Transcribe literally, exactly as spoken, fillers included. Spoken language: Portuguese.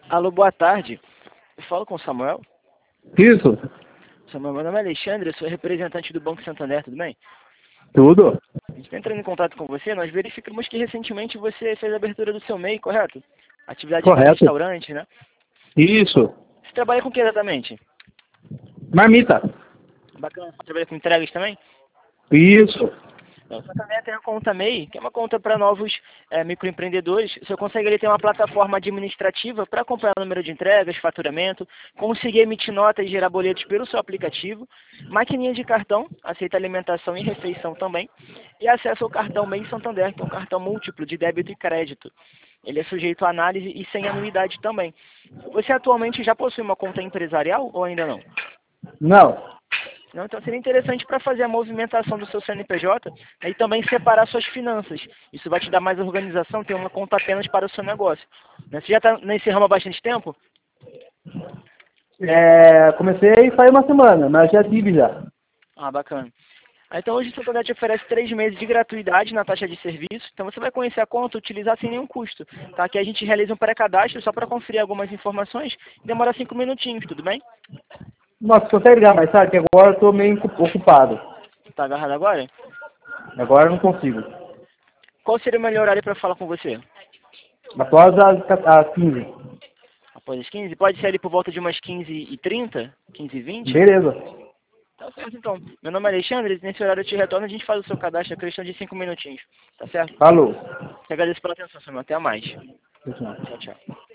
Alô, boa tarde. Eu falo com o Samuel. Isso, Samuel, meu nome é Alexandre, eu sou representante do Banco Santander, tudo bem? tudo. A gente está entrando em contato com você, nós verificamos que recentemente você fez a abertura do seu M E I, correto? Atividade de Correto. restaurante, né? Isso. Você trabalha com o que exatamente? Marmita. Bacana. Você trabalha com entregas também? Isso. Então, o Santander tem a conta M E I, que é uma conta para novos é, microempreendedores. Você consegue ali ter uma plataforma administrativa para acompanhar o número de entregas, faturamento, conseguir emitir notas e gerar boletos pelo seu aplicativo, maquininha de cartão, aceita alimentação e refeição também, e acesso ao cartão M E I Santander, que é um cartão múltiplo de débito e crédito. Ele é sujeito à análise e sem anuidade também. Você atualmente já possui uma conta empresarial ou ainda não? Não. Não, então seria interessante para fazer a movimentação do seu C N P J, né, e também separar suas finanças. Isso vai te dar mais organização, ter uma conta apenas para o seu negócio. Né? Você já está nesse ramo há bastante tempo? É, comecei faz uma semana, mas já tive já. Ah, bacana. Ah, então hoje o Santander te oferece três meses de gratuidade na taxa de serviço. Então você vai conhecer a conta, utilizar sem nenhum custo. Tá? Aqui a gente realiza um pré-cadastro só para conferir algumas informações. Demora cinco minutinhos, tudo bem? Nossa, consegue ligar mais tarde? Que agora eu estou meio ocupado. Tá agarrado agora? Agora eu não consigo. Qual seria o melhor horário para falar com você? Após as, as quinze. Após as quinze? Pode ser ali por volta de umas quinze e trinta? quinze e vinte? Beleza. Tá certo, então. Meu nome é Alexandre, nesse horário eu te retorno, a gente faz o seu cadastro, é questão de cinco minutinhos. Tá certo? Falou. Te agradeço pela atenção, Samuel. Até mais. Tchau. Tchau, tchau.